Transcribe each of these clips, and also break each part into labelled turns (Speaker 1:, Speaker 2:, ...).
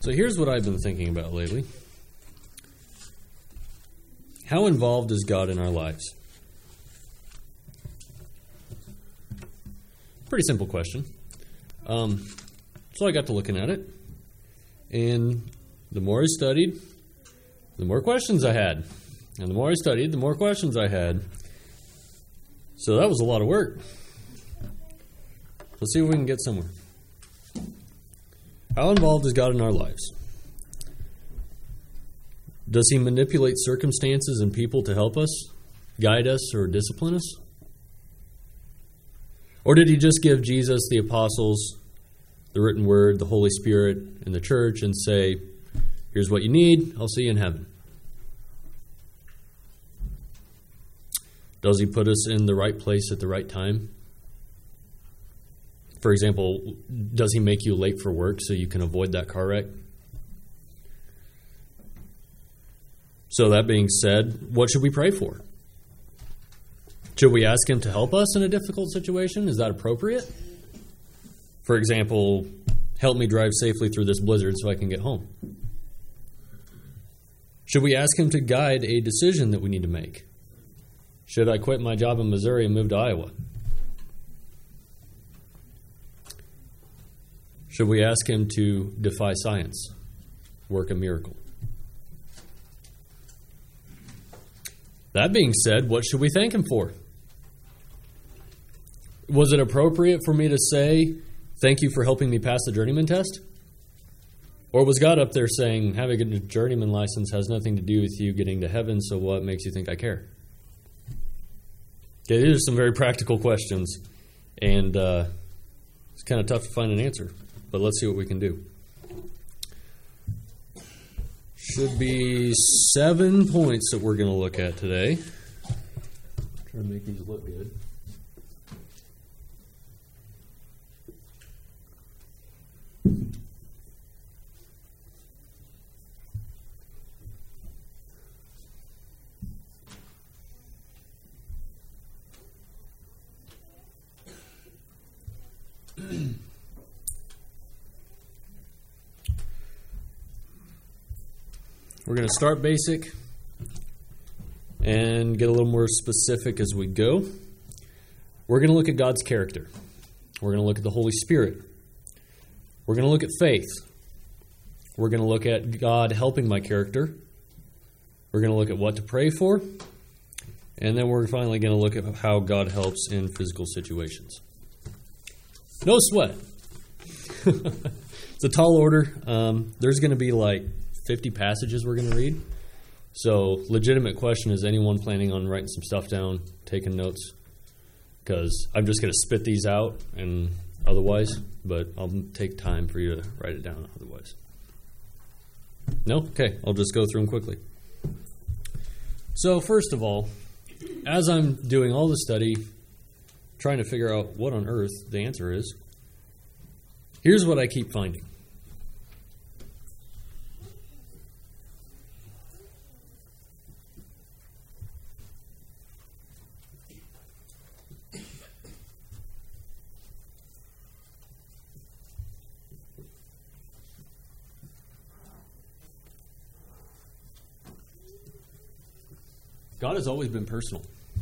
Speaker 1: So here's what I've been thinking about lately. How involved is God in our lives? Pretty simple question. So I got to looking at it, and the more I studied, the more questions I had. And the more I studied, the more questions I had. So that was a lot of work. Let's see if we can get somewhere. How involved is God in our lives? Does He manipulate circumstances and people to help us, guide us, or discipline us? Or did He just give Jesus, the apostles, the written word, the Holy Spirit, and the church and say, here's what you need, I'll see you in heaven? Does He put us in the right place at the right time? For example, does He make you late for work so you can avoid that car wreck? So that being said, what should we pray for? Should we ask Him to help us in a difficult situation? Is that appropriate? For example, help me drive safely through this blizzard so I can get home. Should we ask Him to guide a decision that we need to make? Should I quit my job in Missouri and move to Iowa? Should we ask Him to defy science, work a miracle? That being said, what should we thank Him for? Was it appropriate for me to say, thank you for helping me pass the journeyman test? Or was God up there saying, having a journeyman license has nothing to do with you getting to heaven, so what makes you think I care? Okay, these are some very practical questions, and it's kind of tough to find an answer, but let's see what we can do. Should be 7 points that we're going to look at today. Try to make these look good. We're going to start basic and get a little more specific as we go. We're going to look at God's character. We're going to look at the Holy Spirit. We're going to look at faith. We're going to look at God helping my character. We're going to look at what to pray for. And then we're finally going to look at how God helps in physical situations. No sweat. It's a tall order. There's going to be like 50 passages we're going to read. So, legitimate question, is anyone planning on writing some stuff down, taking notes? Because I'm just going to spit these out and otherwise, but I'll take time for you to write it down otherwise. No? Okay, I'll just go through them quickly. So, first of all, as I'm doing all the study, trying to figure out what on earth the answer is, here's what I keep finding. God has always been personal.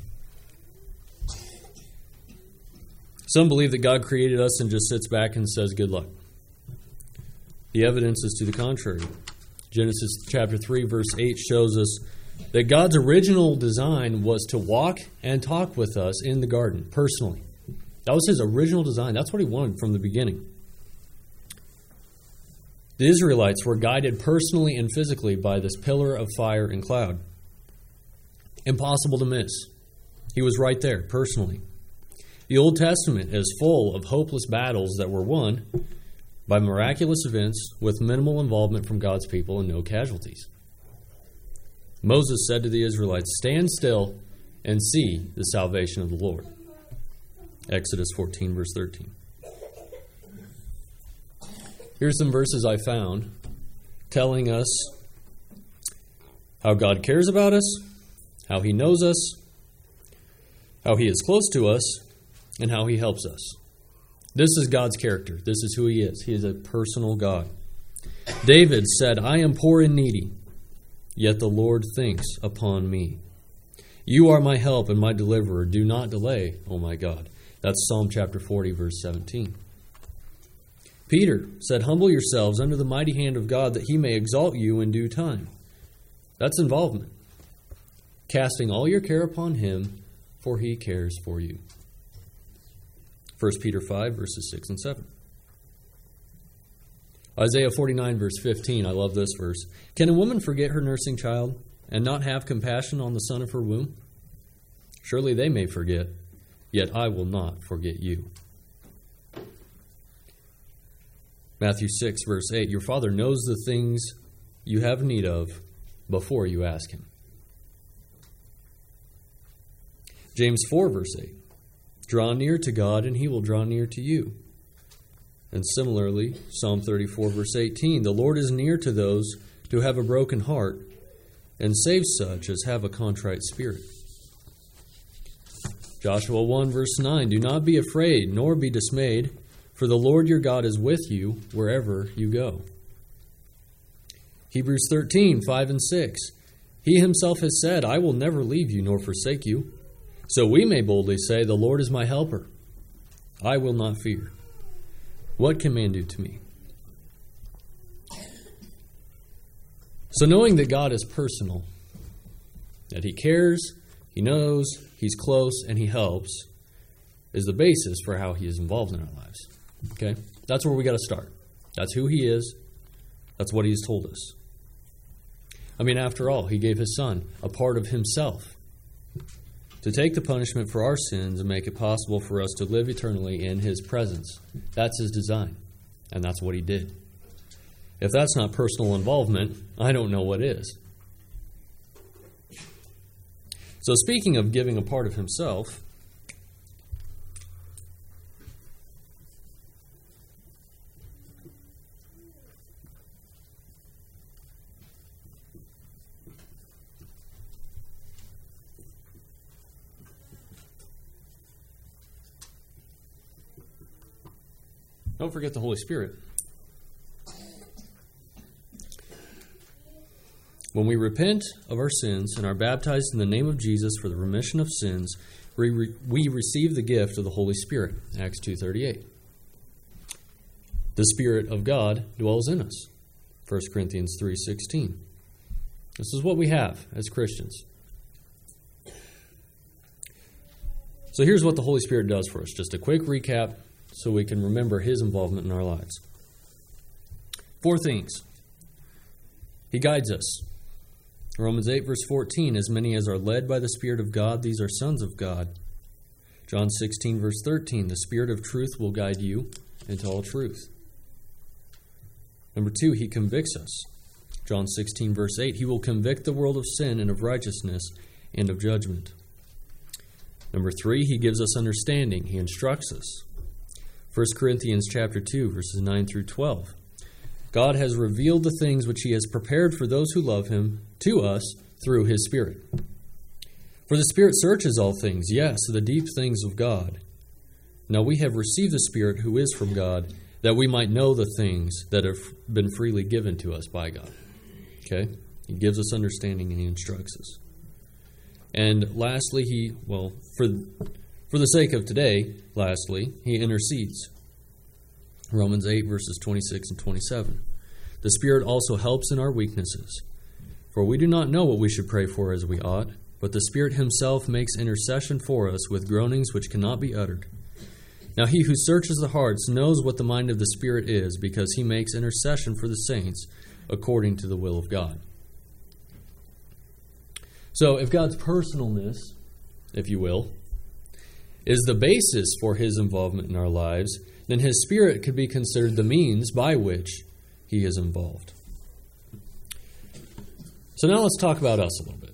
Speaker 1: Some believe that God created us and just sits back and says, good luck. The evidence is to the contrary. Genesis chapter 3, verse 8 shows us that God's original design was to walk and talk with us in the garden, personally. That was His original design. That's what He wanted from the beginning. The Israelites were guided personally and physically by this pillar of fire and cloud. Impossible to miss. He was right there, personally. The Old Testament is full of hopeless battles that were won by miraculous events with minimal involvement from God's people and no casualties. Moses said to the Israelites, stand still and see the salvation of the Lord. Exodus 14, verse 13. Here's some verses I found telling us how God cares about us, how He knows us, how He is close to us, and how He helps us. This is God's character. This is who He is. He is a personal God. David said, I am poor and needy, yet the Lord thinks upon me. You are my help and my deliverer. Do not delay, O my God. That's Psalm chapter 40, verse 17. Peter said, humble yourselves under the mighty hand of God, that he may exalt you in due time. That's involvement. Casting all your care upon him, for he cares for you. 1 Peter 5, verses 6 and 7. Isaiah 49, verse 15. I love this verse. Can a woman forget her nursing child and not have compassion on the son of her womb? Surely they may forget, yet I will not forget you. Matthew 6, verse 8. Your Father knows the things you have need of before you ask him. James 4, verse 8. Draw near to God, and he will draw near to you. And similarly, Psalm 34, verse 18. The Lord is near to those who have a broken heart, and saves such as have a contrite spirit. Joshua 1, verse 9. Do not be afraid, nor be dismayed, for the Lord your God is with you wherever you go. Hebrews 13, 5 and 6. He himself has said, I will never leave you nor forsake you. So we may boldly say, the Lord is my helper. I will not fear. What can man do to me? So knowing that God is personal, that he cares, he knows, he's close, and he helps, is the basis for how he is involved in our lives. Okay? That's where we got to start. That's who he is. That's what he's told us. I mean, after all, he gave his son, a part of himself, to take the punishment for our sins and make it possible for us to live eternally in his presence. That's his design, and that's what he did. If that's not personal involvement, I don't know what is. So speaking of giving a part of himself, don't forget the Holy Spirit. When we repent of our sins and are baptized in the name of Jesus for the remission of sins, we receive the gift of the Holy Spirit. Acts 2:38. The Spirit of God dwells in us. 1 Corinthians 3:16. This is what we have as Christians. So here's what the Holy Spirit does for us. Just a quick recap so we can remember his involvement in our lives. 4 things. He guides us. Romans 8, verse 14, as many as are led by the Spirit of God, these are sons of God. John 16, verse 13, the Spirit of truth will guide you into all truth. Number 2, he convicts us. John 16, verse 8, he will convict the world of sin and of righteousness and of judgment. Number 3, he gives us understanding. He instructs us. 1 Corinthians chapter 2, verses 9 through 12. God has revealed the things which he has prepared for those who love him to us through his Spirit. For the Spirit searches all things, yes, the deep things of God. Now we have received the Spirit who is from God, that we might know the things that have been freely given to us by God. Okay? He gives us understanding and he instructs us. And lastly, for the sake of today, he intercedes. Romans 8, verses 26 and 27. The Spirit also helps in our weaknesses. For we do not know what we should pray for as we ought, but the Spirit himself makes intercession for us with groanings which cannot be uttered. Now he who searches the hearts knows what the mind of the Spirit is, because he makes intercession for the saints according to the will of God. So if God's personalness, if you will, is the basis for his involvement in our lives, then his Spirit could be considered the means by which he is involved. So now let's talk about us a little bit.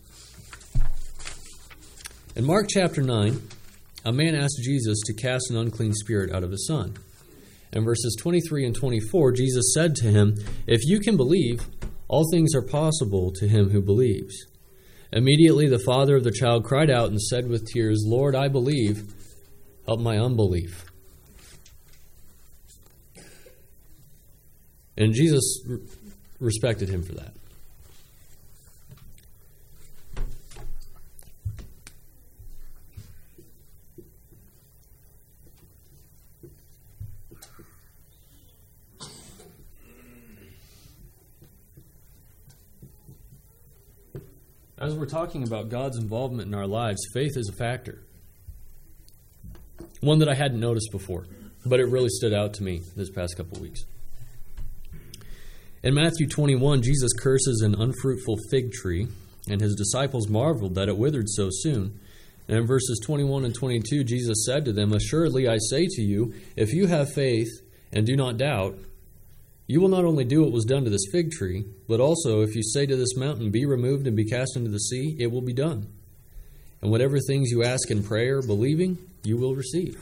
Speaker 1: In Mark chapter 9, a man asked Jesus to cast an unclean spirit out of his son. In verses 23 and 24, Jesus said to him, "If you can believe, all things are possible to him who believes." Immediately the father of the child cried out and said with tears, "Lord, I believe, help my unbelief." And Jesus respected him for that. As we're talking about God's involvement in our lives, faith is a factor. One that I hadn't noticed before, but it really stood out to me this past couple of weeks. In Matthew 21, Jesus curses an unfruitful fig tree, and his disciples marveled that it withered so soon. And in verses 21 and 22, Jesus said to them, "Assuredly I say to you, if you have faith and do not doubt, you will not only do what was done to this fig tree, but also if you say to this mountain, 'Be removed and be cast into the sea,' it will be done. And whatever things you ask in prayer, believing, you will receive."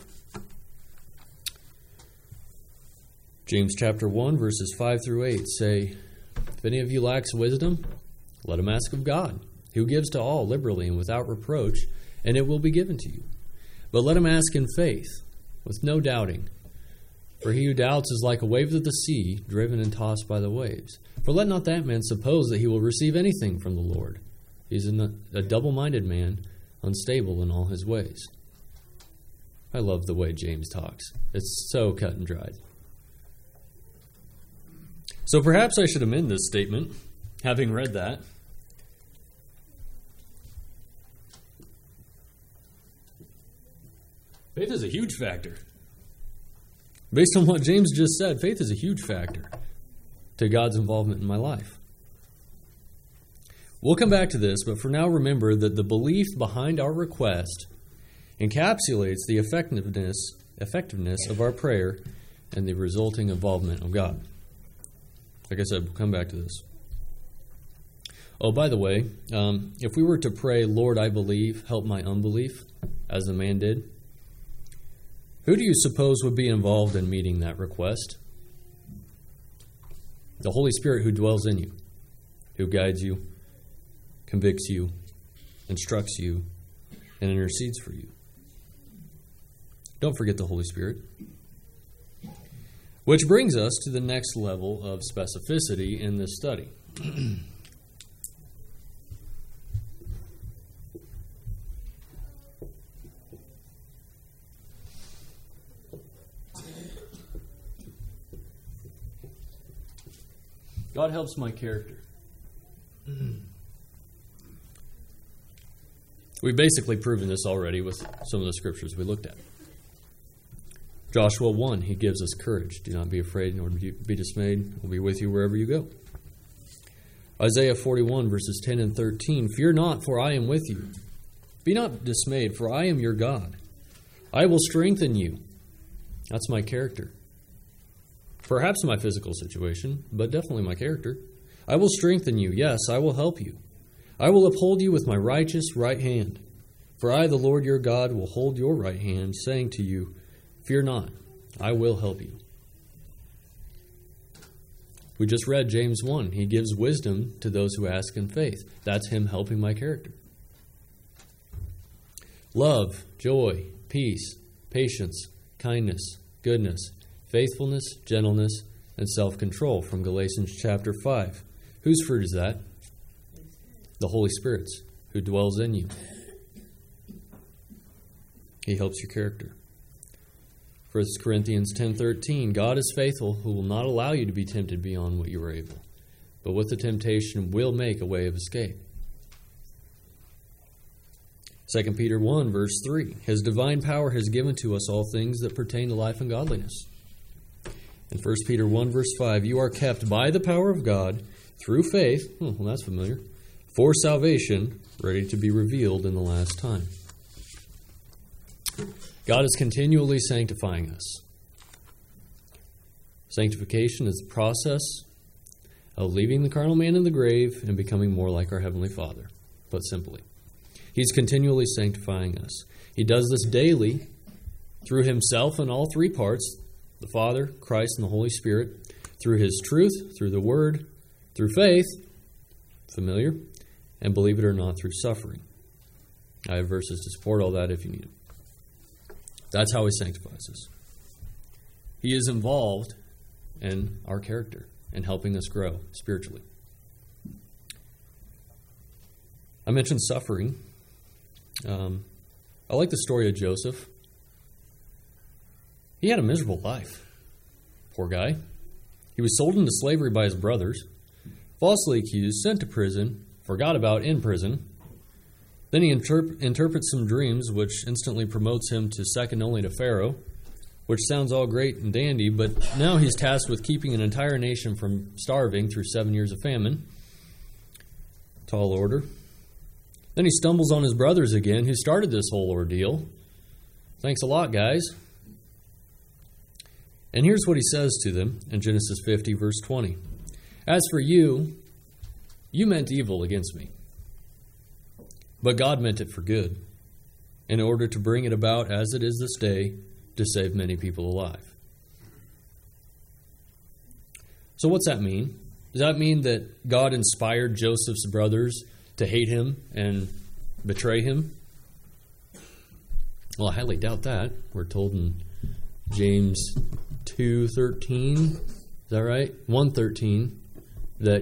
Speaker 1: James chapter 1, verses 5 through 8 say, "If any of you lacks wisdom, let him ask of God, who gives to all liberally and without reproach, and it will be given to you. But let him ask in faith, with no doubting. For he who doubts is like a wave of the sea, driven and tossed by the waves. For let not that man suppose that he will receive anything from the Lord. He is a double-minded man, unstable in all his ways." I love the way James talks. It's so cut and dried. So perhaps I should amend this statement, having read that. Faith is a huge factor. Based on what James just said, faith is a huge factor to God's involvement in my life. We'll come back to this, but for now remember that the belief behind our request encapsulates the effectiveness of our prayer and the resulting involvement of God. Like I said, we'll come back to this. Oh, by the way, if we were to pray, "Lord, I believe, help my unbelief," as the man did, who do you suppose would be involved in meeting that request? The Holy Spirit who dwells in you, who guides you, convicts you, instructs you, and intercedes for you. Don't forget the Holy Spirit. Which brings us to the next level of specificity in this study. God helps my character. We've basically proven this already with some of the scriptures we looked at. Joshua 1, he gives us courage. "Do not be afraid nor be dismayed. I will be with you wherever you go." Isaiah 41, verses 10 and 13, "Fear not, for I am with you. Be not dismayed, for I am your God. I will strengthen you." That's my character. Perhaps my physical situation, but definitely my character. "I will strengthen you. Yes, I will help you. I will uphold you with my righteous right hand. For I, the Lord your God, will hold your right hand, saying to you, 'Fear not, I will help you.'" We just read James 1. He gives wisdom to those who ask in faith. That's him helping my character. Love, joy, peace, patience, kindness, goodness, faithfulness, gentleness, and self-control from Galatians chapter 5. Whose fruit is that? The Holy Spirit's, who dwells in you. He helps your character. 1 Corinthians 10:13, "God is faithful, who will not allow you to be tempted beyond what you are able, but with the temptation will make a way of escape." 2 Peter 1, verse 3, "His divine power has given to us all things that pertain to life and godliness." In 1 Peter 1, verse 5, "You are kept by the power of God through faith," well, that's familiar, "for salvation, ready to be revealed in the last time." God is continually sanctifying us. Sanctification is the process of leaving the carnal man in the grave and becoming more like our Heavenly Father, put simply. He's continually sanctifying us. He does this daily through himself in all three parts, the Father, Christ, and the Holy Spirit, through his truth, through the Word, through faith, familiar, and believe it or not, through suffering. I have verses to support all that if you need them. That's how he sanctifies us. He is involved in our character. and helping us grow spiritually. I mentioned suffering. I like the story of Joseph. He had a miserable life. Poor guy. He was sold into slavery by his brothers, falsely accused, sent to prison, forgot about in prison. Then he interprets some dreams, which instantly promotes him to second only to Pharaoh, which sounds all great and dandy, but now he's tasked with keeping an entire nation from starving through 7 years of famine. Tall order. Then he stumbles on his brothers again, who started this whole ordeal. Thanks a lot, guys. And here's what he says to them in Genesis 50, verse 20. As for you, you meant evil against me, but God meant it for good, in order to bring it about as it is this day, to save many people alive. So what's that mean? Does that mean that God inspired Joseph's brothers to hate him and betray him? Well, I highly doubt that. We're told in James 2:13, is that right? 1:13, that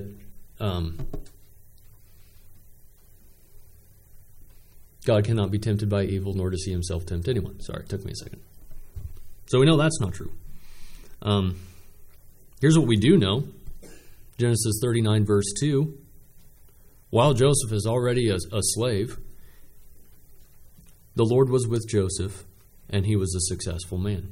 Speaker 1: God cannot be tempted by evil, nor does he himself tempt anyone. Sorry, it took me a second. So we know that's not true. Here's what we do know. Genesis 39, verse 2. While Joseph is already a slave, the Lord was with Joseph, and he was a successful man.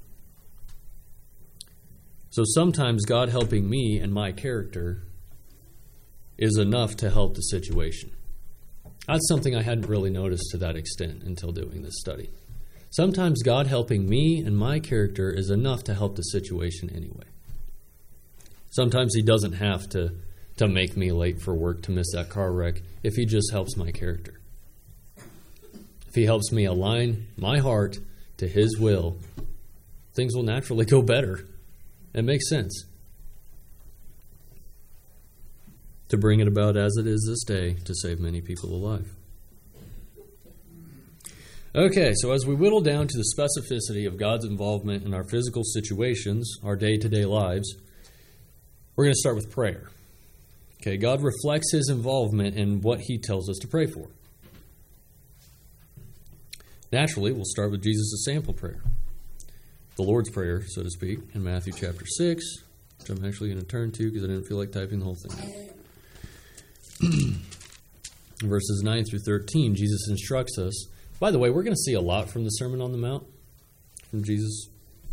Speaker 1: So sometimes God helping me and my character is enough to help the situation. That's something I hadn't really noticed to that extent until doing this study. Sometimes God helping me and my character is enough to help the situation anyway. Sometimes he doesn't have to make me late for work to miss that car wreck if he just helps my character. If he helps me align my heart to his will, things will naturally go better. It makes sense. To bring it about as it is this day, to save many people alive. Okay, so as we whittle down to the specificity of God's involvement in our physical situations, our day-to-day lives, we're going to start with prayer. Okay, God reflects his involvement in what he tells us to pray for. Naturally, we'll start with Jesus' sample prayer. The Lord's Prayer, so to speak, in Matthew chapter 6, which I'm actually going to turn to because I didn't feel like typing the whole thing. Verses 9 through 13, Jesus instructs us. By the way, we're going to see a lot from the Sermon on the Mount from Jesus.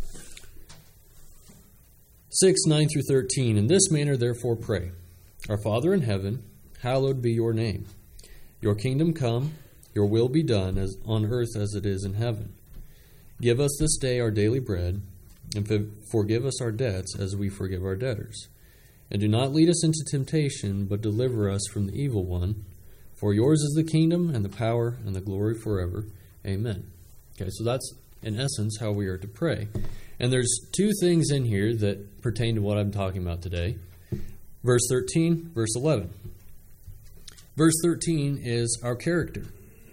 Speaker 1: 6, 9 through 13. In this manner, therefore, pray. Our Father in heaven, hallowed be your name. Your kingdom come, your will be done as on earth as it is in heaven. Give us this day our daily bread, and forgive us our debts as we forgive our debtors. And do not lead us into temptation, but deliver us from the evil one. For yours is the kingdom, and the power, and the glory forever. Amen. Okay, so that's, in essence, how we are to pray. And there's two things in here that pertain to what I'm talking about today. Verse 13, verse 11. Verse 13 is our character.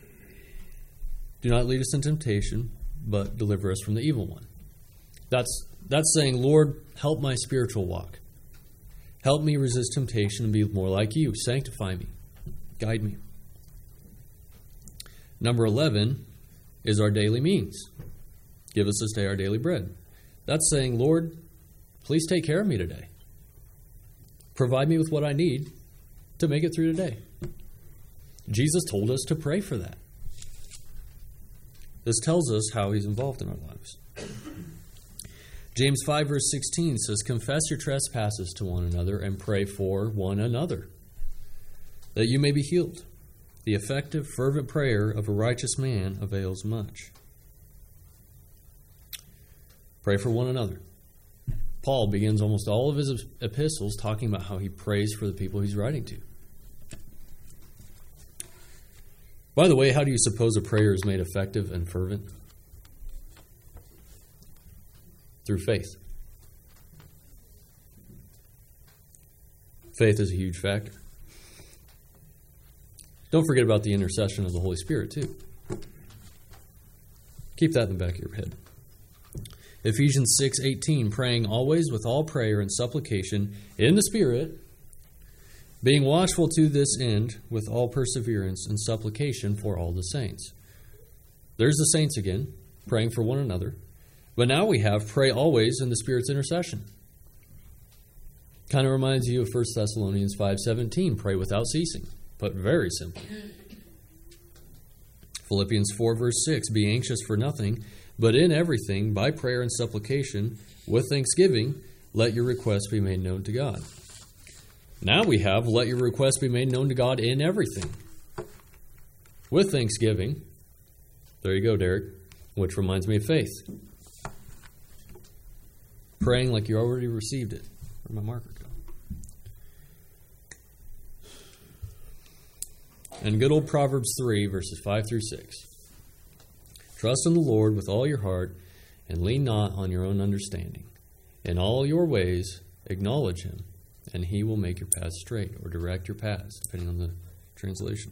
Speaker 1: Do not lead us in temptation, but deliver us from the evil one. That's saying, Lord, help my spiritual walk. Help me resist temptation and be more like you. Sanctify me. Guide me. Number 11 is our daily means. Give us this day our daily bread. That's saying, Lord, please take care of me today. Provide me with what I need to make it through today. Jesus told us to pray for that. This tells us how he's involved in our lives. James 5 verse 16 says, confess your trespasses to one another and pray for one another, that you may be healed. The effective, fervent prayer of a righteous man avails much. Pray for one another. Paul begins almost all of his epistles talking about how he prays for the people he's writing to. By the way, how do you suppose a prayer is made effective and fervent? Through faith. Faith is a huge factor. Don't forget about the intercession of the Holy Spirit, too. Keep that in the back of your head. Ephesians 6:18, praying always with all prayer and supplication in the Spirit, being watchful to this end with all perseverance and supplication for all the saints. There's the saints again, praying for one another. But now we have pray always in the Spirit's intercession. Kind of reminds you of 1 Thessalonians 5:17, pray without ceasing, but very simple. Philippians 4 verse 6, be anxious for nothing, but in everything, by prayer and supplication, with thanksgiving, let your requests be made known to God. Now we have, let your requests be made known to God in everything. With thanksgiving. There you go, Derek. Which reminds me of faith. Praying like you already received it. Where'd my marker go? And good old Proverbs 3, verses 5 through 6. Trust in the Lord with all your heart, and lean not on your own understanding. In all your ways acknowledge him, and he will make your paths straight, or direct your paths, depending on the translation.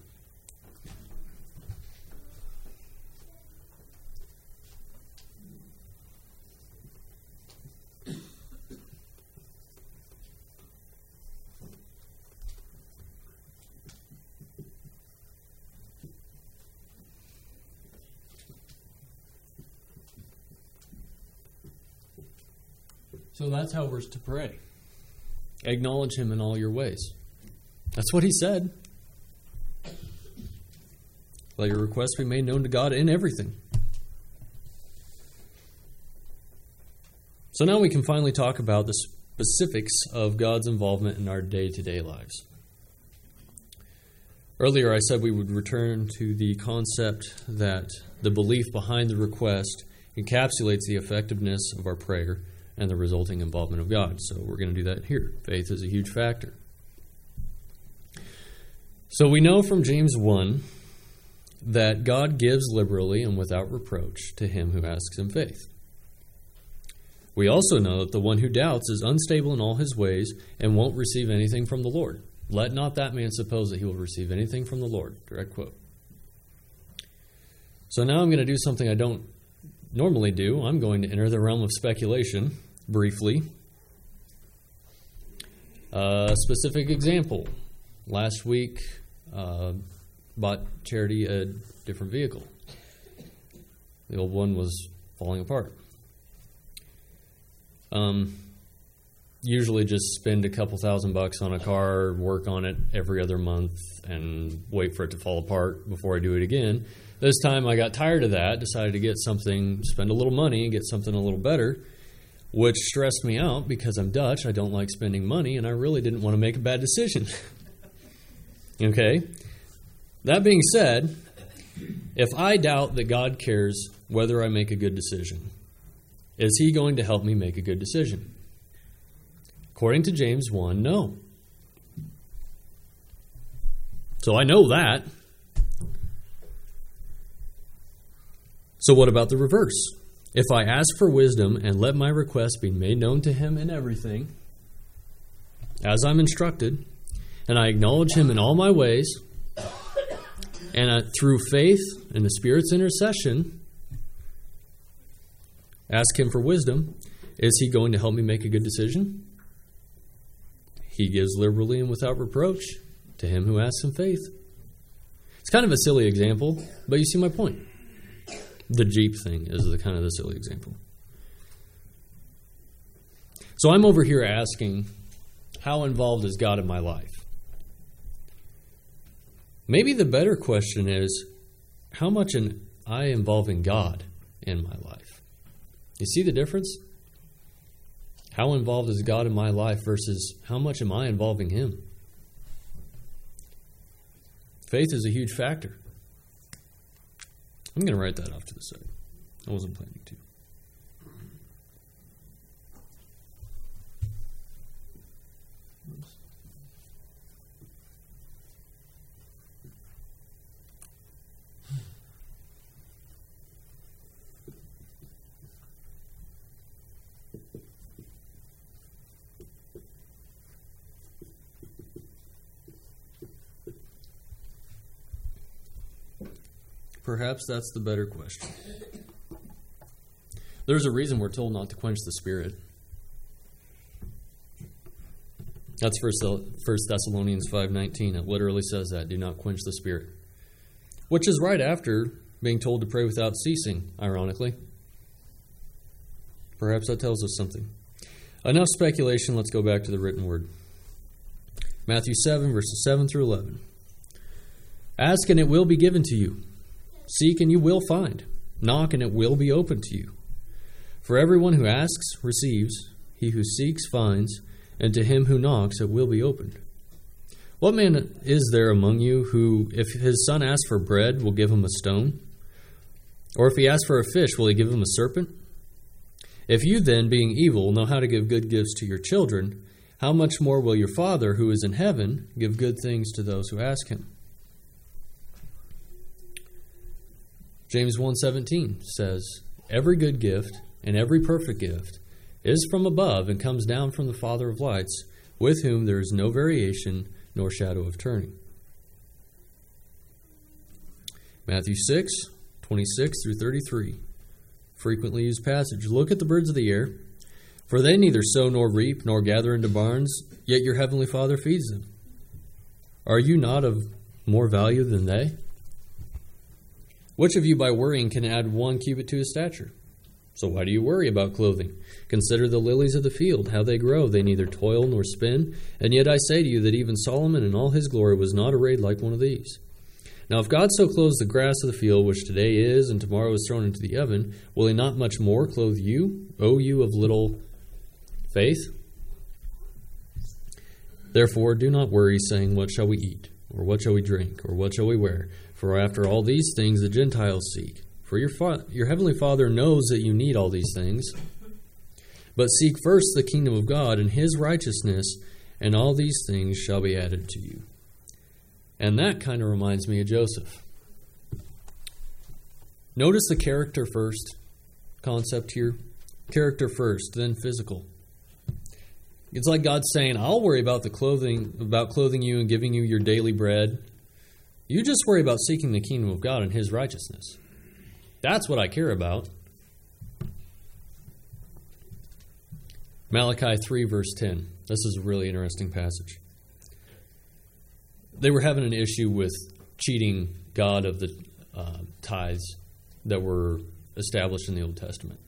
Speaker 1: So that's how we're to pray. Acknowledge him in all your ways. That's what he said. Let your requests be made known to God in everything. So now we can finally talk about the specifics of God's involvement in our day-to-day lives. Earlier I said we would return to the concept that the belief behind the request encapsulates the effectiveness of our prayer and the resulting involvement of God. So we're going to do that here. Faith is a huge factor. So we know from James 1 that God gives liberally and without reproach to him who asks in faith. We also know that the one who doubts is unstable in all his ways and won't receive anything from the Lord. Let not that man suppose that he will receive anything from the Lord. Direct quote. So now I'm going to do something I don't normally do. I'm going to enter the realm of speculation briefly. Specific example. Last week, bought Charity a different vehicle. The old one was falling apart. Usually just spend a couple $1,000 on a car, work on it every other month, and wait for it to fall apart before I do it again. This time I got tired of that, decided to get something, spend a little money and get something a little better, which stressed me out because I'm Dutch. I don't like spending money, and I really didn't want to make a bad decision. Okay? That being said, if I doubt that God cares whether I make a good decision, is he going to help me make a good decision? According to James 1, no. So I know that. So what about the reverse? If I ask for wisdom and let my request be made known to him in everything, as I'm instructed, and I acknowledge him in all my ways, and through faith and the Spirit's intercession, ask him for wisdom, is he going to help me make a good decision? He gives liberally and without reproach to him who asks in faith. It's kind of a silly example, but you see my point. The Jeep thing is the kind of the silly example. So I'm over here asking, how involved is God in my life? Maybe the better question is, how much am I involving God in my life? You see the difference? How involved is God in my life versus how much am I involving him? Faith is a huge factor. I'm going to write that off to the side. I wasn't planning to. Perhaps that's the better question. There's a reason we're told not to quench the Spirit. That's 1 Thessalonians 5:19. It literally says that. Do not quench the Spirit. Which is right after being told to pray without ceasing, ironically. Perhaps that tells us something. Enough speculation. Let's go back to the written word. Matthew 7, verses 7 through 11. Ask and it will be given to you. Seek and you will find. Knock and it will be opened to you. For everyone who asks receives. He who seeks finds. And to him who knocks it will be opened. What man is there among you who, if his son asks for bread, will give him a stone? Or if he asks for a fish, will he give him a serpent? If you then, being evil, know how to give good gifts to your children, how much more will your Father, who is in heaven, give good things to those who ask him? James 1:17 says, every good gift and every perfect gift is from above and comes down from the Father of lights, with whom there is no variation nor shadow of turning. Matthew 6:26 through 33. Frequently used passage. Look at the birds of the air, for they neither sow nor reap nor gather into barns, yet your heavenly Father feeds them. Are you not of more value than they? Which of you by worrying can add 1 cubit to his stature? So why do you worry about clothing? Consider the lilies of the field, how they grow. They neither toil nor spin. And yet I say to you that even Solomon in all his glory was not arrayed like one of these. Now if God so clothes the grass of the field, which today is and tomorrow is thrown into the oven, will he not much more clothe you, O you of little faith? Therefore do not worry, saying, what shall we eat? Or what shall we drink? Or what shall we wear? For after all these things the Gentiles seek. For your heavenly Father knows that you need all these things. But seek first the kingdom of God and his righteousness, and all these things shall be added to you. And that kind of reminds me of Joseph. Notice the character first concept here. Character first, then physical. It's like God saying, I'll worry about clothing you and giving you your daily bread. You just worry about seeking the kingdom of God and his righteousness. That's what I care about. Malachi 3, verse 10. This is a really interesting passage. They were having an issue with cheating God of the tithes that were established in the Old Testament.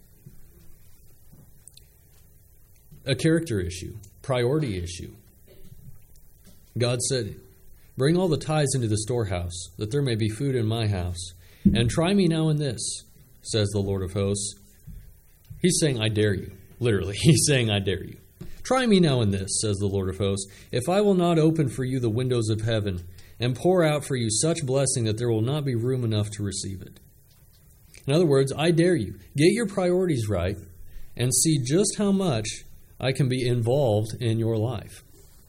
Speaker 1: A character issue, priority issue. God said, bring all the tithes into the storehouse, that there may be food in my house. And try me now in this, says the Lord of hosts. He's saying, I dare you. Literally, he's saying, I dare you. Try me now in this, says the Lord of hosts, if I will not open for you the windows of heaven and pour out for you such blessing that there will not be room enough to receive it. In other words, I dare you. Get your priorities right and see just how much I can be involved in your life.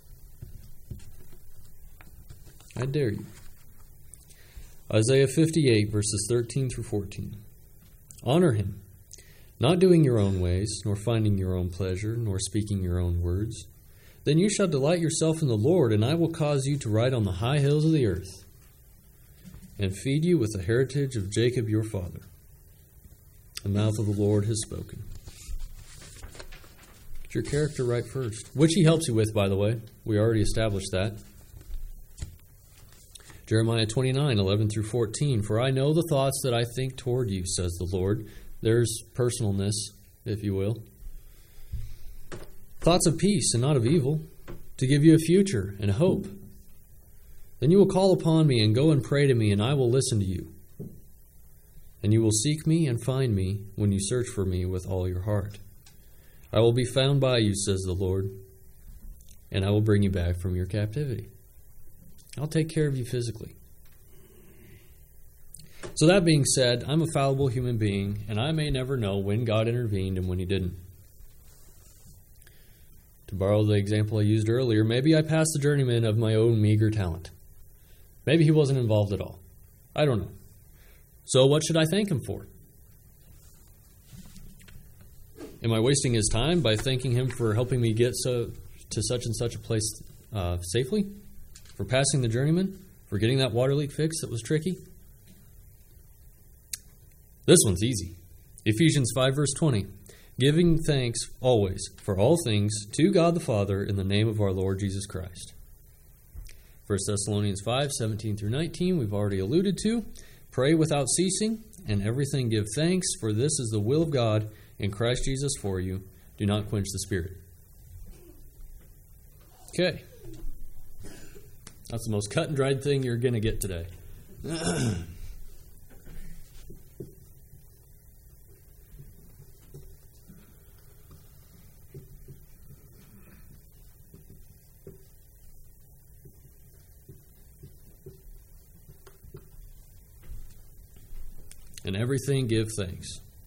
Speaker 1: I dare you. Isaiah 58, verses 13 through 14. Honor him, not doing your own ways, nor finding your own pleasure, nor speaking your own words. Then you shall delight yourself in the Lord, and I will cause you to ride on the high hills of the earth, and feed you with the heritage of Jacob your father. The mouth of the Lord has spoken. Get your character right first, which he helps you with, by the way. We already established that. Jeremiah 29, 11 through 14. For I know the thoughts that I think toward you, says the Lord. There's personalness, if you will. Thoughts of peace and not of evil, to give you a future and a hope. Then you will call upon me and go and pray to me, and I will listen to you. And you will seek me and find me when you search for me with all your heart. I will be found by you, says the Lord, and I will bring you back from your captivity. I'll take care of you physically. So that being said, I'm a fallible human being, and I may never know when God intervened and when he didn't. To borrow the example I used earlier, maybe I passed the journeyman of my own meager talent. Maybe he wasn't involved at all. I don't know. So what should I thank him for? Am I wasting his time by thanking him for helping me get to such and such a place safely? For passing the journeyman? For getting that water leak fixed that was tricky? This one's easy. Ephesians 5, verse 20. Giving thanks always for all things to God the Father in the name of our Lord Jesus Christ. 1 Thessalonians 5, 17 through 19, we've already alluded to. Pray without ceasing, and everything give thanks, for this is the will of God in Christ Jesus for you. Do not quench the Spirit. Okay. That's the most cut and dried thing you're going to get today. And everything give thanks.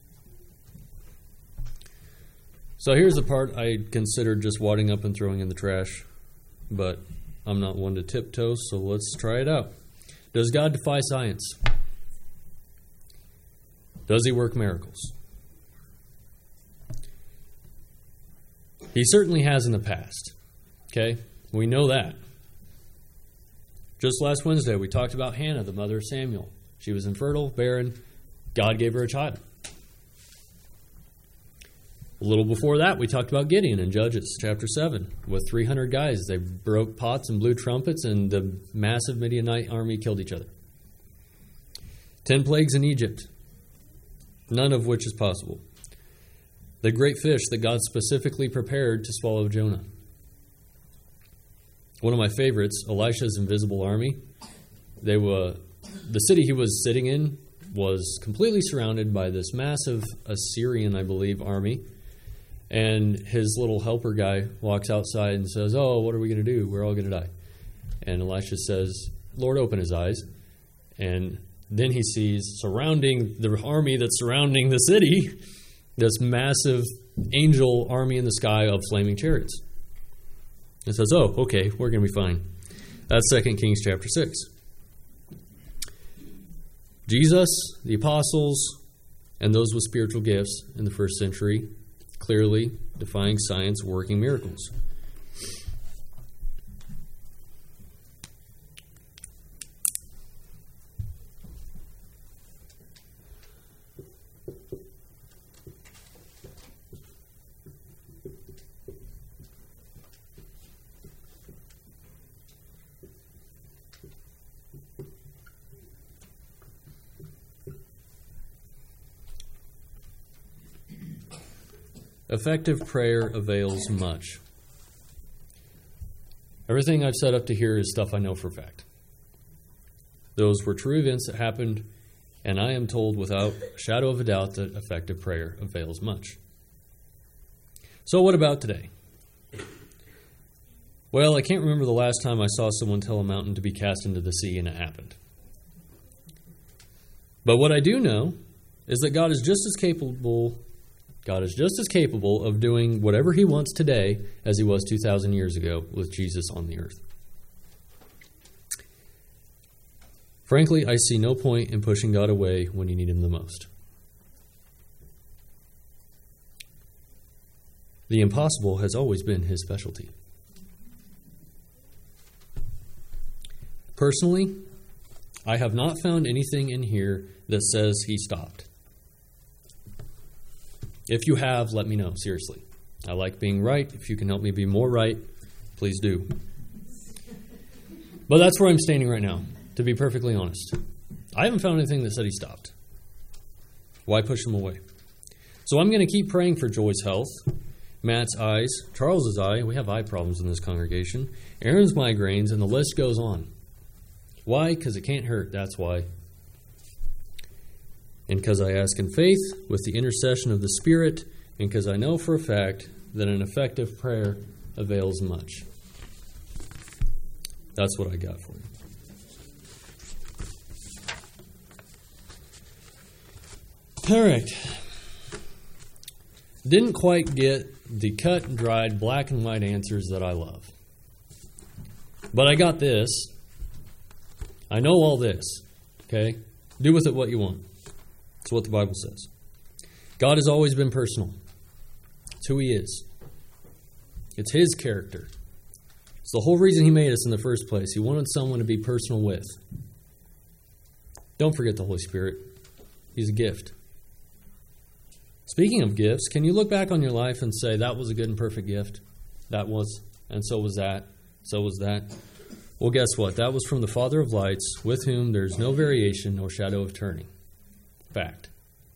Speaker 1: So here's the part I considered just wadding up and throwing in the trash, but I'm not one to tiptoe, so let's try it out. Does God defy science? Does He work miracles? He certainly has in the past. Okay? We know that. Just last Wednesday, we talked about Hannah, the mother of Samuel. She was infertile, barren. God gave her a child. A little before that, we talked about Gideon in Judges chapter 7 with 300 guys. They broke pots and blew trumpets, and the massive Midianite army killed each other. 10 plagues in Egypt, none of which is possible. The great fish that God specifically prepared to swallow Jonah. One of my favorites, Elisha's invisible army. The city he was sitting in was completely surrounded by this massive Assyrian, I believe, army. And his little helper guy walks outside and says, "Oh, what are we going to do? We're all going to die." And Elisha says, "Lord, open his eyes." And then he sees, surrounding the army that's surrounding the city, this massive angel army in the sky of flaming chariots. And says, "Oh, okay, we're going to be fine." That's 2 Kings chapter 6. Jesus, the apostles, and those with spiritual gifts in the first century, clearly defying science, working miracles. Effective prayer avails much. Everything I've said up to here is stuff I know for a fact. Those were true events that happened, and I am told without a shadow of a doubt that effective prayer avails much. So what about today? Well, I can't remember the last time I saw someone tell a mountain to be cast into the sea and it happened. But what I do know is that God is just as capable of doing whatever He wants today as He was 2,000 years ago with Jesus on the earth. Frankly, I see no point in pushing God away when you need Him the most. The impossible has always been His specialty. Personally, I have not found anything in here that says He stopped. If you have, let me know, seriously. I like being right. If you can help me be more right, please do. But that's where I'm standing right now, to be perfectly honest. I haven't found anything that said He stopped. Why push Him away? So I'm going to keep praying for Joy's health, Matt's eyes, Charles's eye. We have eye problems in this congregation. Aaron's migraines, and the list goes on. Why? Because it can't hurt. That's why. And because I ask in faith with the intercession of the Spirit, and because I know for a fact that an effective prayer avails much. That's what I got for you. All right. Didn't quite get the cut and dried black and white answers that I love. But I got this. I know all this. Okay? Do with it what you want. That's what the Bible says. God has always been personal. It's who He is. It's His character. It's the whole reason He made us in the first place. He wanted someone to be personal with. Don't forget the Holy Spirit. He's a gift. Speaking of gifts, can you look back on your life and say, that was a good and perfect gift? That was, and so was that, so was that. Well, guess what? That was from the Father of lights, with whom there's no variation nor shadow of turning. Fact.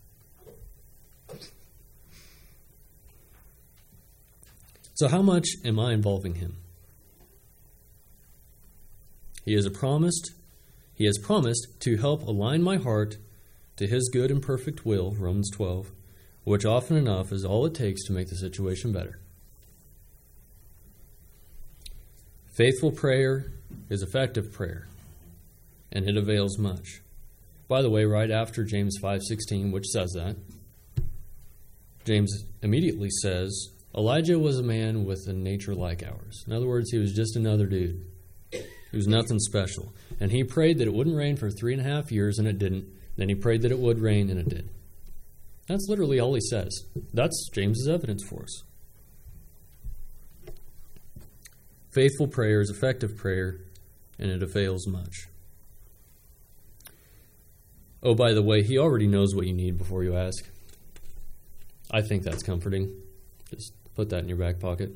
Speaker 1: So how much am I involving him? He has promised to help align my heart to his good and perfect will, Romans 12, which often enough is all it takes to make the situation better. Faithful prayer is effective prayer, and it avails much. By the way, right after James 5:16, which says that, James immediately says, Elijah was a man with a nature like ours. In other words, he was just another dude. He was nothing special. And he prayed that it wouldn't rain for 3.5 years, and it didn't. Then he prayed that it would rain, and it did. That's literally all he says. That's James's evidence for us. Faithful prayer is effective prayer, and it avails much. Oh, by the way, he already knows what you need before you ask. I think that's comforting. Just put that in your back pocket.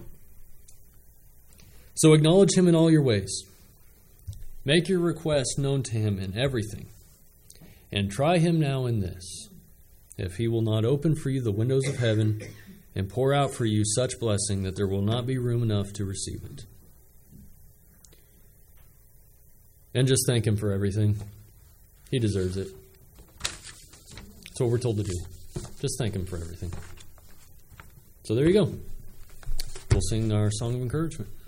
Speaker 1: So acknowledge him in all your ways. Make your request known to him in everything. And try him now in this. If he will not open for you the windows of heaven and pour out for you such blessing that there will not be room enough to receive it. And just thank him for everything. He deserves it. That's what we're told to do. Just thank him for everything. So there you go. We'll sing our song of encouragement.